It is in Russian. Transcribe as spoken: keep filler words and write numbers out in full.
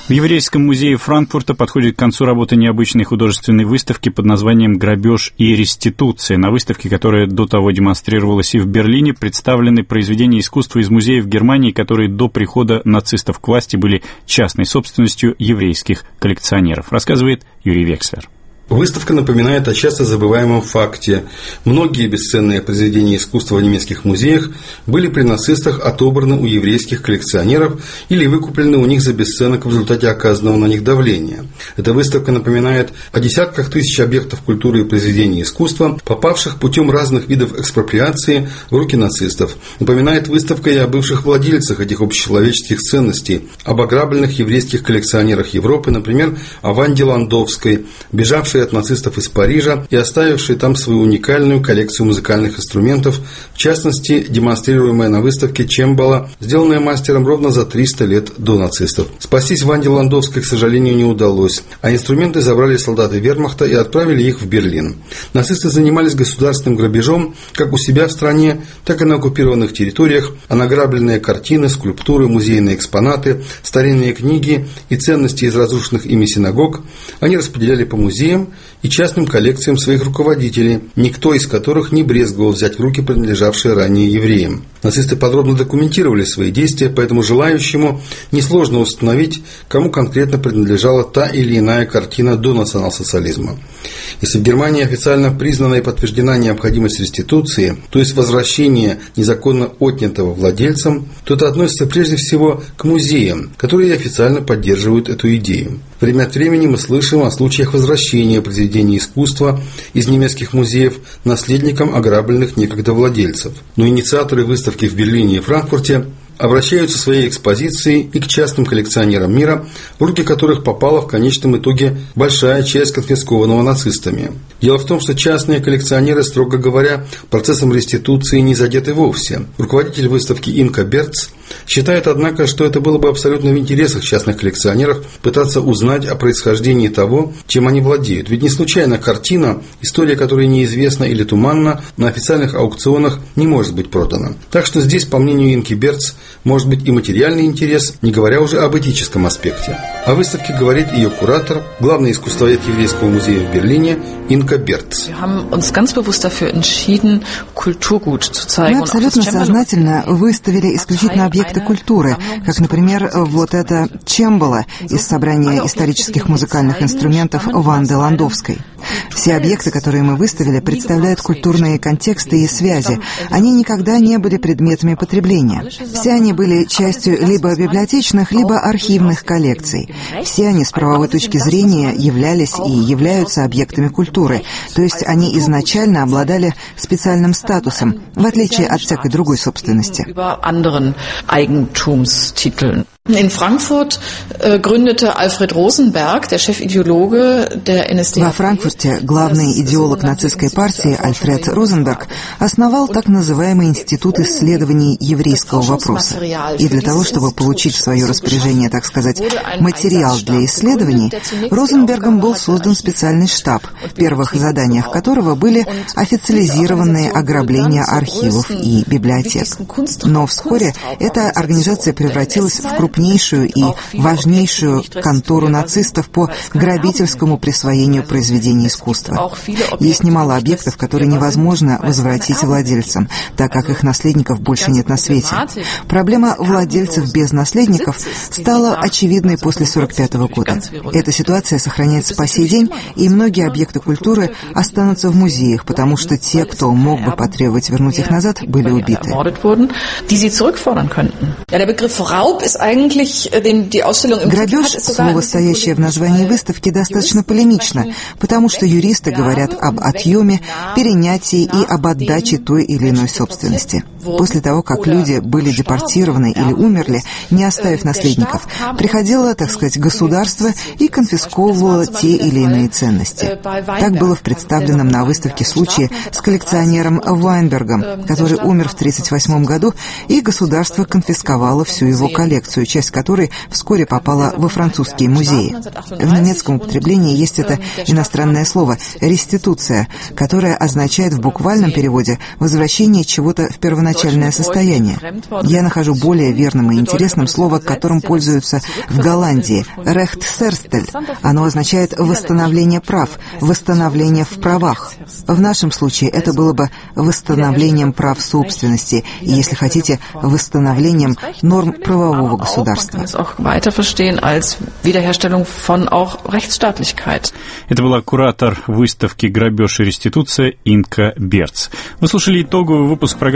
В Еврейском музее Франкфурта подходит к концу работа необычной художественной выставки под названием «Грабеж и реституция». На выставке, которая до того демонстрировалась и в Берлине, представлены произведения искусства из музеев Германии, которые до прихода нацистов к власти были частной собственностью еврейских коллекционеров, рассказывает Юрий Векслер. Выставка напоминает о часто забываемом факте. Многие бесценные произведения искусства в немецких музеях были при нацистах отобраны у еврейских коллекционеров или выкуплены у них за бесценок в результате оказанного на них давления. Эта выставка напоминает о десятках тысяч объектов культуры и произведений искусства, попавших путем разных видов экспроприации в руки нацистов. Напоминает выставка и о бывших владельцах этих общечеловеческих ценностей, об ограбленных еврейских коллекционерах Европы, например, о Ванде Ландовской, бежавшей от нацистов из Парижа и оставившие там свою уникальную коллекцию музыкальных инструментов, в частности, демонстрируемая на выставке чембала, сделанная мастером ровно за триста лет до нацистов. Спастись Ванде Ландовской, к сожалению, не удалось, а инструменты забрали солдаты вермахта и отправили их в Берлин. Нацисты занимались государственным грабежом как у себя в стране, так и на оккупированных территориях, а награбленные картины, скульптуры, музейные экспонаты, старинные книги и ценности из разрушенных ими синагог они распределяли по музеям и частным коллекциям своих руководителей, никто из которых не брезговал взять в руки принадлежавшие ранее евреям. Нацисты подробно документировали свои действия, поэтому желающему несложно установить, кому конкретно принадлежала та или иная картина до национал-социализма. Если в Германии официально признана и подтверждена необходимость реституции, то есть возвращения незаконно отнятого владельцам, то это относится прежде всего к музеям, которые официально поддерживают эту идею. Время от времени мы слышим о случаях возвращения произведений искусства из немецких музеев наследникам ограбленных некогда владельцев. Но инициаторы выставки в Берлине и Франкфурте обращаются своей экспозицией и к частным коллекционерам мира, в руки которых попала в конечном итоге большая часть конфискованного нацистами. Дело в том, что частные коллекционеры, строго говоря, процессом реституции не задеты вовсе. Руководитель выставки Инка Берц считает, однако, что это было бы абсолютно в интересах частных коллекционеров пытаться узнать о происхождении того, чем они владеют. Ведь не случайно картина, история которой неизвестна или туманна, на официальных аукционах не может быть продана. Так что здесь, по мнению Инки Берц, может быть и материальный интерес, не говоря уже об этическом аспекте. О выставке говорит ее куратор, главный искусствовед Еврейского музея в Берлине Инка Берц. Мы абсолютно сознательно выставили исключительно объекты культуры, как, например, вот это чембала из собрания исторических музыкальных инструментов Ванды Ландовской. Все объекты, которые мы выставили, представляют культурные контексты и связи. Они никогда не были предметами потребления. Все они были частью либо библиотечных, либо архивных коллекций. Все они с правовой точки зрения являлись и являются объектами культуры, то есть они изначально обладали специальным статусом, в отличие от всякой другой собственности. In Frankfurt äh, gründete Alfred Rosenberg, der Chefideologe der эн эс ди эй. Во Франкфурте главный идеолог нацистской партии Альфред Розенберг основал так называемый Институт исследований еврейского вопроса. И для того, чтобы получить в свое распоряжение, так сказать, материал для исследований, Розенбергом был создан специальный штаб, в первых заданиях которого были официализированные ограбления архивов и библиотек. Но вскоре эта организация превратилась в крупнейшую крупнейшую и важнейшую контору нацистов по грабительскому присвоению произведений искусства. Есть немало объектов, которые невозможно возвратить владельцам, так как их наследников больше нет на свете. Проблема владельцев без наследников стала очевидной после сорок пятого года. Эта ситуация сохраняется по сей день, и многие объекты культуры останутся в музеях, потому что те, кто мог бы потребовать вернуть их назад, были убиты. Грабеж, слово, стоящее в названии выставки, достаточно полемично, потому что юристы говорят об отъеме, перенятии и об отдаче той или иной собственности. После того, как люди были депортированы или умерли, не оставив наследников, приходило, так сказать, государство и конфисковывало те или иные ценности. Так было в представленном на выставке случае с коллекционером Вайнбергом, который умер в тысяча девятьсот тридцать восьмом году, и государство конфисковало всю его коллекцию, часть которой вскоре попала во французские музеи. В немецком употреблении есть это иностранное слово «реституция», которое означает в буквальном переводе «возвращение чего-то в первоначальное состояние». Я нахожу более верным и интересным слово, которым пользуются в Голландии – «рехтсерстель». Оно означает «восстановление прав», «восстановление в правах». В нашем случае это было бы восстановлением прав собственности и, если хотите, восстановлением норм правового государства. Это была куратор выставки «Грабеж и реституция» Инка Берц. Вы слушали итоговый выпуск программы